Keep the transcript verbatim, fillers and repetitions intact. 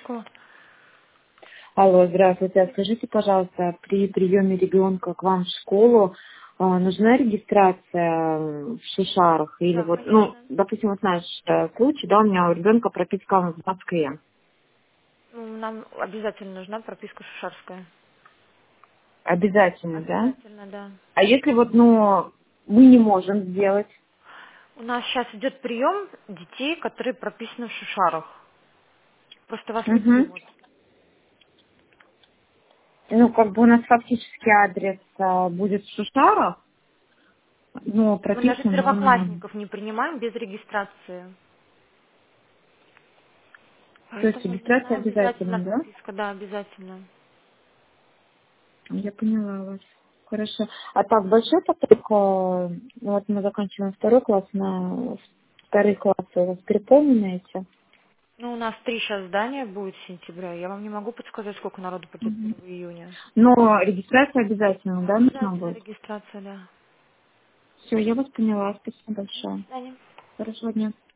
школа. Алло, здравствуйте. А скажите, пожалуйста, при приеме ребенка к вам в школу а, нужна регистрация в Шишарах? Или Да, вот, ну, конечно. допустим, вот наш э, случай, да, у меня у ребенка прописка в Москве. Ну, нам обязательно нужна прописка шушарская. Обязательно, да? Обязательно, да. А если вот, ну, мы не можем сделать? У нас сейчас идет прием детей, которые прописаны в Шушарах. Просто вас не Угу. примут. Ну, как бы у нас фактически адрес а, будет в Шишарах, но Мы даже прописан он... первоклассников не принимаем без регистрации. То есть Поэтому нужна регистрация обязательно обязательно, да? прописка, да, обязательно. Я поняла вас. Хорошо. А так, большой поток, э, ну, вот мы заканчиваем второй класс, на вторые классы у вас переполнены эти? Ну, у нас три сейчас здания будет с сентября. Я вам не могу подсказать, сколько народу пойдет Мгм. первого июня. Но регистрация обязательно, да, нужна Обязательно будет? регистрация, да. Все, я вас поняла. Спасибо До большое. свидания. Хорошего дня.